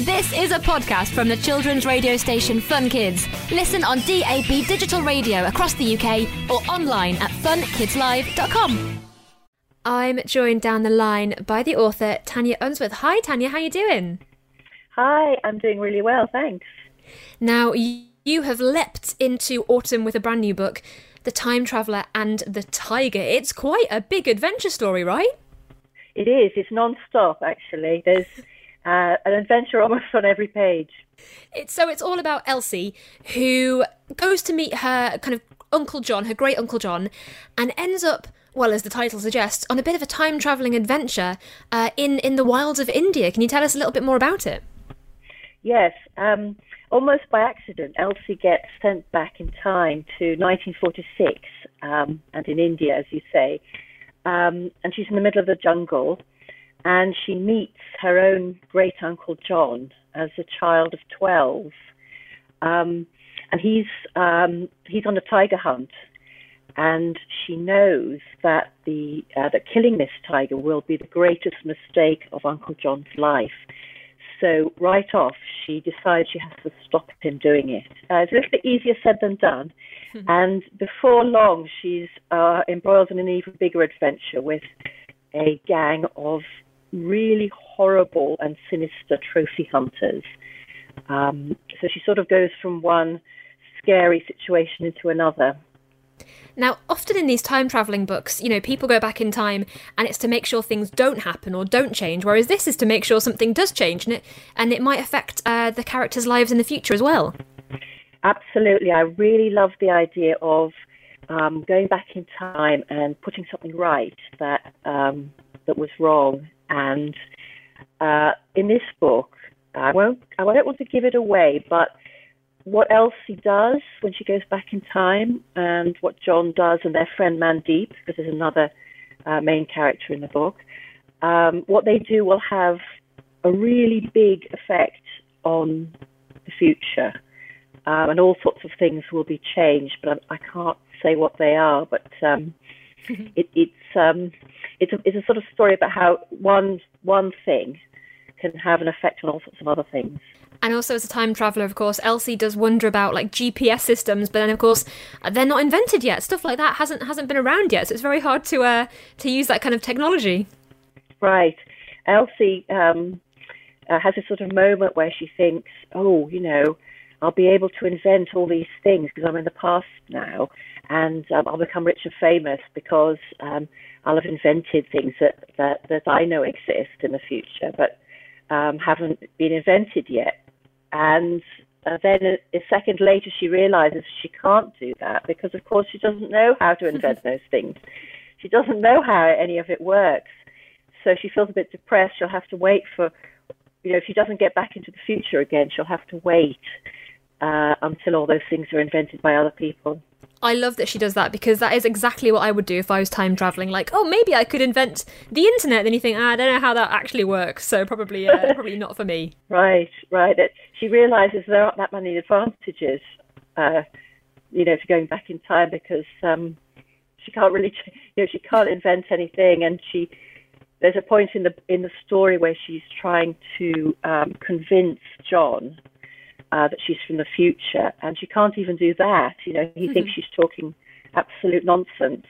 This is a podcast from the children's radio station Fun Kids. Listen on DAB digital radio across the UK or online at funkidslive.com. I'm joined down the line by the author Tanya Unsworth. Hi Tanya, how you doing? Hi, I'm doing really well, thanks. Now, you have leapt into autumn with a brand new book, The Time Traveller and the Tiger. It's quite a big adventure story, right? It is. It's non-stop, actually. There's an adventure almost on every page. It's all about Elsie, who goes to meet her kind of Uncle John, her great Uncle John, and ends up, well, as the title suggests, on a bit of a time-travelling adventure in the wilds of India. Can you tell us a little bit more about it? Yes. Almost by accident, Elsie gets sent back in time to 1946, and in India, as you say. And she's in the middle of the jungle, and she meets her own great-uncle John as a child of 12. And he's on a tiger hunt, and she knows that that killing this tiger will be the greatest mistake of Uncle John's life. So right off, she decides she has to stop him doing it. It's a little bit easier said than done. And before long, she's embroiled in an even bigger adventure with a gang of really horrible and sinister trophy hunters. So she sort of goes from one scary situation into another. Now, often in these time-travelling books, you know, people go back in time and it's to make sure things don't happen or don't change, whereas this is to make sure something does change and it might affect the characters' lives in the future as well. Absolutely. I really love the idea of going back in time and putting something right that was wrong. And in this book, I don't want to give it away, but what Elsie does when she goes back in time and what John does and their friend Mandeep, because there's another main character in the book, what they do will have a really big effect on the future. And all sorts of things will be changed, but I can't say what they are. But it's a sort of story about how one thing can have an effect on all sorts of other things. And also, as a time traveller, of course, Elsie does wonder about like GPS systems, but then of course they're not invented yet. Stuff like that hasn't been around yet, so it's very hard to use that kind of technology. Right. Elsie has this sort of moment where she thinks, oh, you know, I'll be able to invent all these things because I'm in the past now, and I'll become rich and famous because I'll have invented things that I know exist in the future, but haven't been invented yet. And then a second later, she realizes she can't do that because, of course, she doesn't know how to invent those things. She doesn't know how any of it works. So she feels a bit depressed. She'll have to wait for, you know, if she doesn't get back into the future again, she'll have to wait until all those things are invented by other people. I love that she does that because that is exactly what I would do if I was time travelling. Like, oh, maybe I could invent the internet. Then you think, I don't know how that actually works, so probably not for me. Right. She realises there aren't that many advantages, you know, to going back in time because she can't really, you know, she can't invent anything, and there's a point in the story where she's trying to convince John that she's from the future, and she can't even do that. You know, he thinks she's talking absolute nonsense.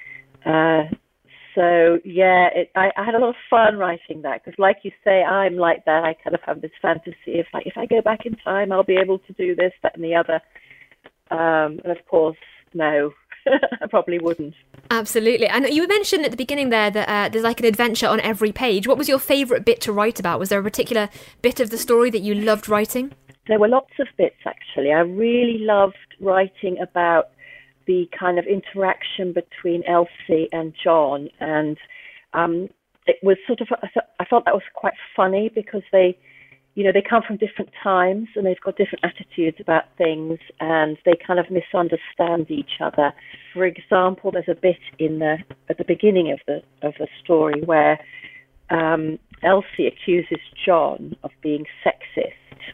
So yeah, I had a lot of fun writing that because, like you say, I'm like that. I kind of have this fantasy if I go back in time, I'll be able to do this, that, and the other. And of course, no, I probably wouldn't. Absolutely. And you mentioned at the beginning there that there's like an adventure on every page. What was your favourite bit to write about? Was there a particular bit of the story that you loved writing? There were lots of bits, actually. I really loved writing about the kind of interaction between Elsie and John. And it was sort of, I thought that was quite funny because they come from different times and they've got different attitudes about things and they kind of misunderstand each other. For example, there's a bit at the beginning of the story where Elsie accuses John of being sexist.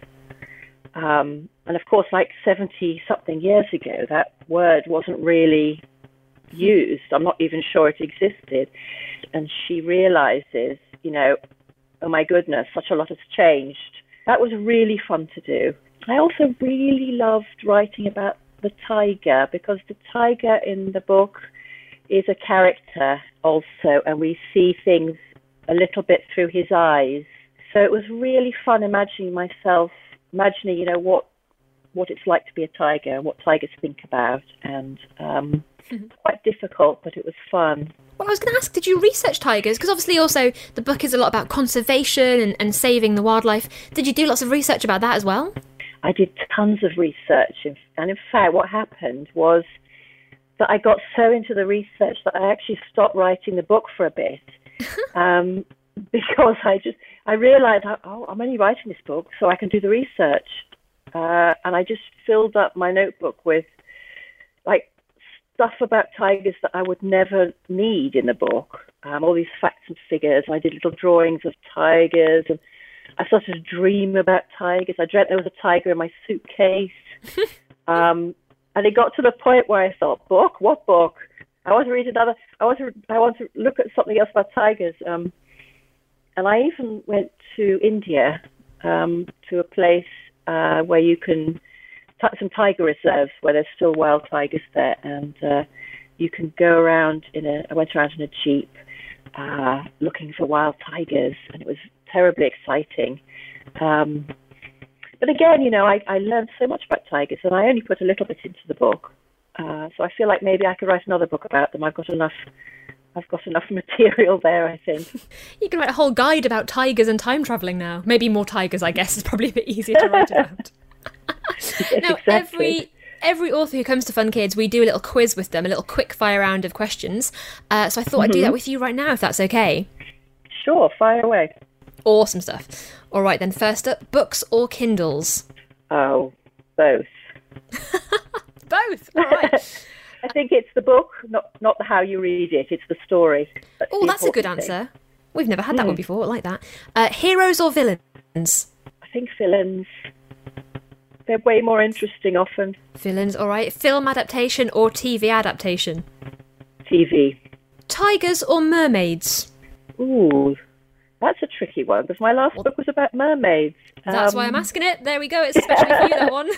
And of course, like 70-something years ago, that word wasn't really used. I'm not even sure it existed. And she realizes, oh my goodness, such a lot has changed that was really fun to do. I also really loved writing about the tiger, because the tiger in the book is a character also, and we see things a little bit through his eyes. So it was really fun imagining, what it's like to be a tiger and what tigers think about. And quite difficult, but it was fun. Well, I was going to ask, did you research tigers? Because obviously also the book is a lot about conservation and saving the wildlife. Did you do lots of research about that as well? I did tons of research. And in fact, what happened was that I got so into the research that I actually stopped writing the book for a bit. Because I realized, I'm only writing this book so I can do the research. And I just filled up my notebook with like stuff about tigers that I would never need in the book. All these facts and figures. I did little drawings of tigers, and I started to dream about tigers. I dreamt there was a tiger in my suitcase. And it got to the point where I thought, book? What book? I want to read another. I want to look at something else about tigers. And I even went to India, to a place where you can some tiger reserves where there's still wild tigers there, and you can go around I went around in a jeep looking for wild tigers, and it was terribly exciting. But again, I learned so much about tigers, and I only put a little bit into the book. So I feel like maybe I could write another book about them. I've got enough material there, I think. You can write a whole guide about tigers and time travelling now. Maybe more tigers, I guess, is probably a bit easier to write about. Yes, now, exactly. every author who comes to Fun Kids, we do a little quiz with them, a little quick fire round of questions. So I thought I'd do that with you right now, if that's okay. Sure, fire away. Awesome stuff. All right, then, first up, books or Kindles? Oh, both. Both, all right. I think it's the book, not the how you read it. It's the story. That's a good answer. We've never had that one before, like that. Heroes or villains? I think villains. They're way more interesting often. Villains, all right. Film adaptation or TV adaptation? TV. Tigers or mermaids? Ooh, that's a tricky one, because my last book was about mermaids. That's why I'm asking it. There we go. It's especially for you, that one.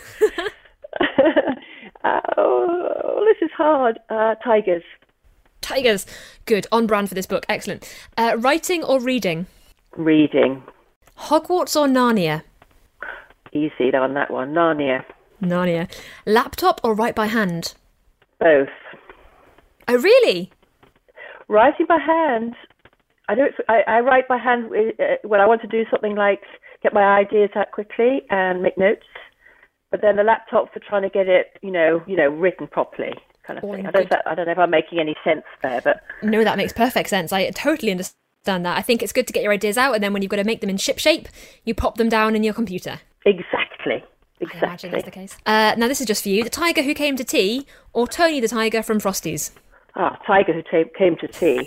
Oh, this is hard. Tigers. Tigers. Good. On brand for this book. Excellent. Writing or reading? Reading. Hogwarts or Narnia? Easy on that one. Narnia. Narnia. Laptop or write by hand? Both. Oh, really? Writing by hand. I write by hand when I want to do something like get my ideas out quickly and make notes. But then the laptop for trying to get it, written properly, kind of thing. I don't know if I'm making any sense there, but no, that makes perfect sense. I totally understand that. I think it's good to get your ideas out, and then when you've got to make them in ship shape, you pop them down in your computer. Exactly. I imagine that's the case. Now this is just for you: the tiger who came to tea, or Tony the tiger from Frosties. Tiger who came to tea.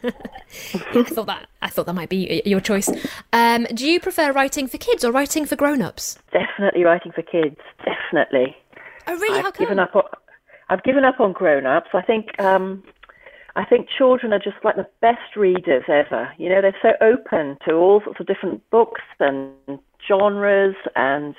I thought that might be your choice. Do you prefer writing for kids or writing for grown-ups? Definitely writing for kids. Definitely. Oh, really? How come? I've given up on grown-ups. I think children are just like the best readers ever. They're so open to all sorts of different books and genres, and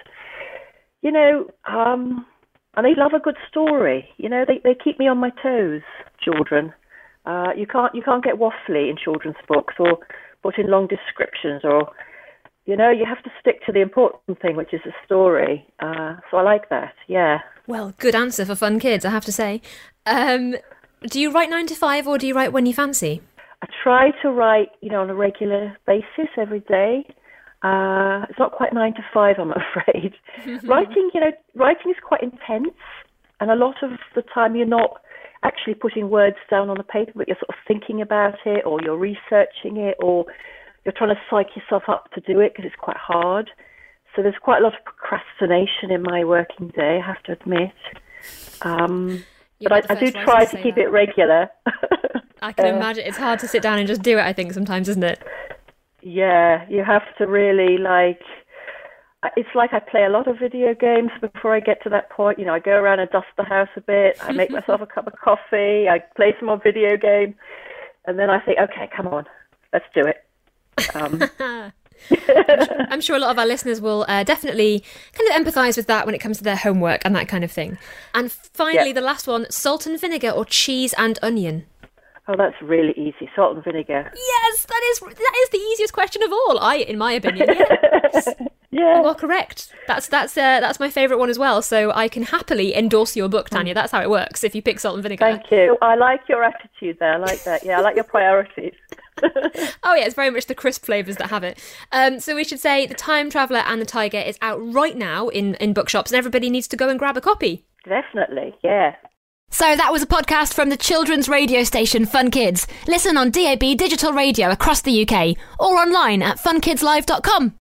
and they love a good story. They keep me on my toes. Children. You can't get waffly in children's books or put in long descriptions, or you have to stick to the important thing, which is the story. So I like that. Yeah. Well, good answer for Fun Kids, I have to say. Do you write 9 to 5, or do you write when you fancy? I try to write, on a regular basis every day. It's not quite 9 to 5, I'm afraid. Writing is quite intense, and a lot of the time you're not actually putting words down on the paper, but you're sort of thinking about it, or you're researching it, or you're trying to psych yourself up to do it because it's quite hard. So there's quite a lot of procrastination in my working day, I have to admit. But I do try to keep it regular. I can imagine. It's hard to sit down and just do it, I think, sometimes, isn't it? Yeah, you have to really, it's like I play a lot of video games before I get to that point. I go around and dust the house a bit. I make myself a cup of coffee. I play some more video game. And then I think, okay, come on, let's do it. I'm sure a lot of our listeners will definitely kind of empathise with that when it comes to their homework and that kind of thing. And finally, the last one, salt and vinegar or cheese and onion? Oh, that's really easy. Salt and vinegar. Yes, that is the easiest question of all, in my opinion. Yes. Yeah. Well, correct. That's my favourite one as well. So I can happily endorse your book, Tanya. That's how it works. If you pick salt and vinegar. Thank you. I like your attitude there. I like that. Yeah, I like your priorities. Oh yeah, it's very much the crisp flavours that have it. So we should say The Time Traveller and The Tiger is out right now in bookshops, and everybody needs to go and grab a copy. Definitely, yeah. So that was a podcast from the children's radio station Fun Kids. Listen on DAB digital radio across the UK or online at funkidslive.com.